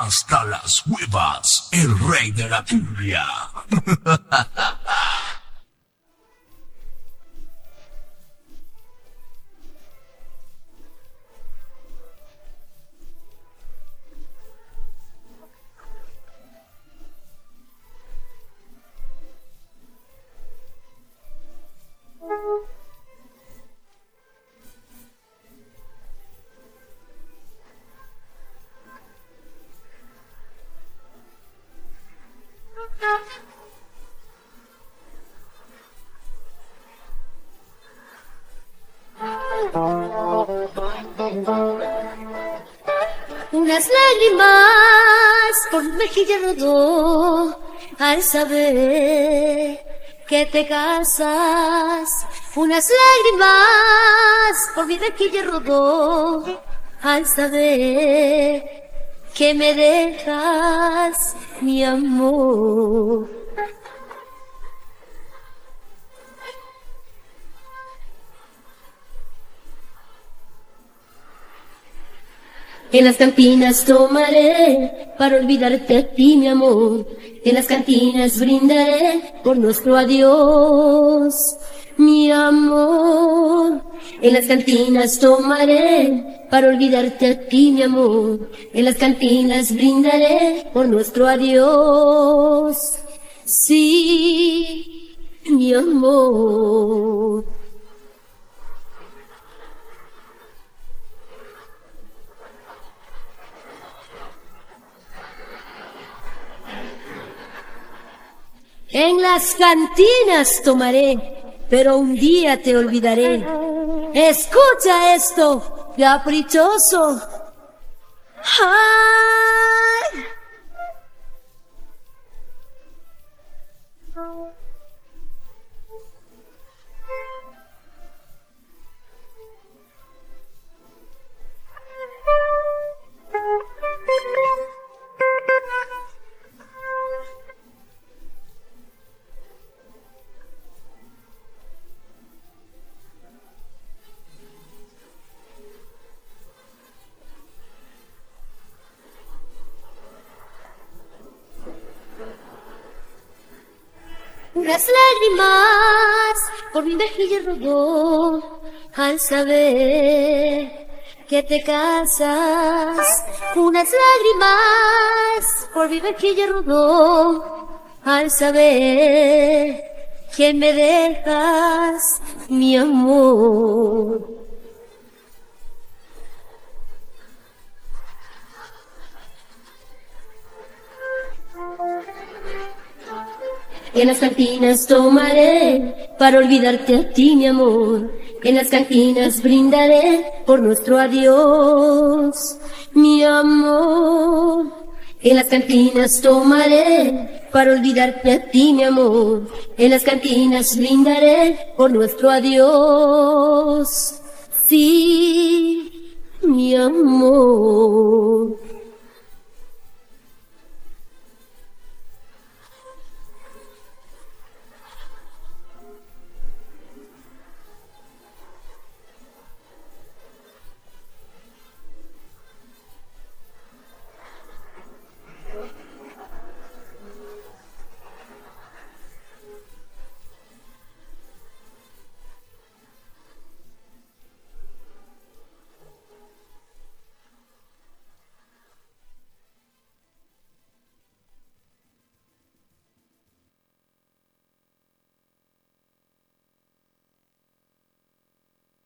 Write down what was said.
Hasta las huevas, el rey de la cumbia. Unas lágrimas por mi mejilla rodó al saber que te casas. Unas lágrimas por mi mejilla rodó al saber que me dejas, mi amor. En las cantinas tomaré para olvidarte a ti, mi amor. En las cantinas brindaré por nuestro adiós, mi amor. En las cantinas tomaré para olvidarte a ti, mi amor. En las cantinas brindaré por nuestro adiós. Sí, mi amor. En las cantinas tomaré, pero un día te olvidaré. Escucha esto, caprichoso. ¡Ay! Unas lágrimas por mi mejilla rodó al saber que te casas. Unas lágrimas por mi mejilla rodó al saber que me dejas, mi amor. En las cantinas tomaré para olvidarte a ti, mi amor. En las cantinas brindaré por nuestro adiós, mi amor. En las cantinas tomaré para olvidarte a ti, mi amor. En las cantinas brindaré por nuestro adiós. Sí, mi amor.